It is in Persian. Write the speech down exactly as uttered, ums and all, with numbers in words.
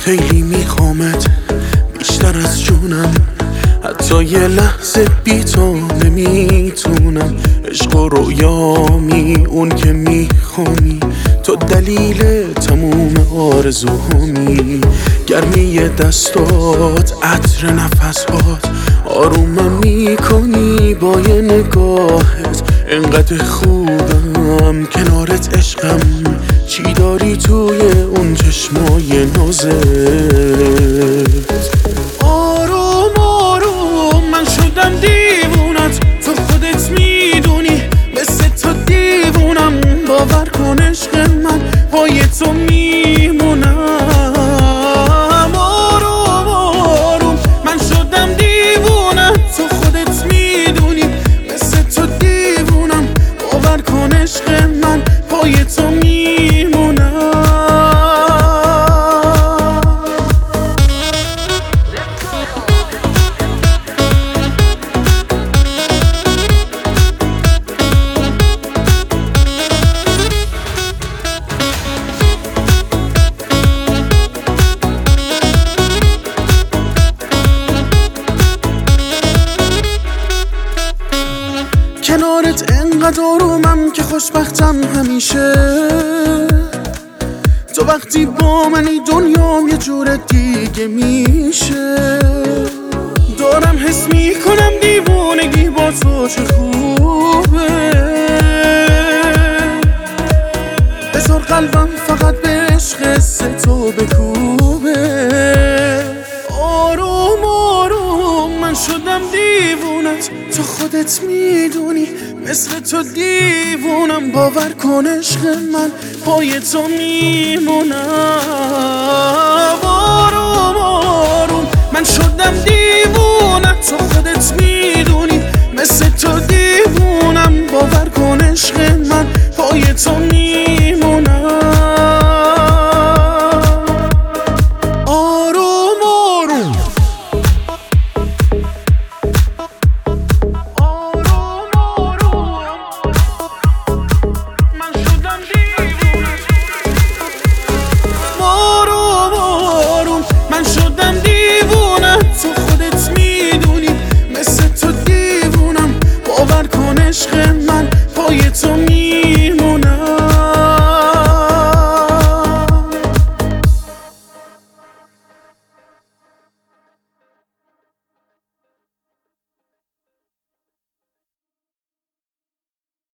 خیلی میخوامت بیشتر از جونم، حتی یه لحظه بی تو نمیتونم. عشق و رویامی اون که میخوانی، تو دلیل تموم آرزوهامی. گرمی دستات، عطر نفسات، آرومم میکنی با یه نگاهت. انقدر خوبم کنارت عشقم، چی داری توی اون چشمای نازت؟ آروم آروم من شدم دیوونت، تو خودت میدونی مثل تو دیوونم. باور کن عشق من پای تو میمونم. آروم آروم من شدم دیوونت، تو خودت میدونی مثل تو دیوونم. باور کن عشق من پای تو میمونم. کنارت انقدر آرومم که خوشبختم همیشه. تو وقتی با منی دنیام یه جور دیگه میشه. دارم حس میکنم دیوونگی با تو چه خوبه. بذار قلبم فقط به عشق تو بکوبه. آروم آروم من شدم دیوونت، تو خودت میدونی مثل تو دیوونم. باور کن عشق من پای تو میمونم. آروم آروم من شدم دیوونت، تو خودت میدونی مثل تو دیوونم. باور کن عشق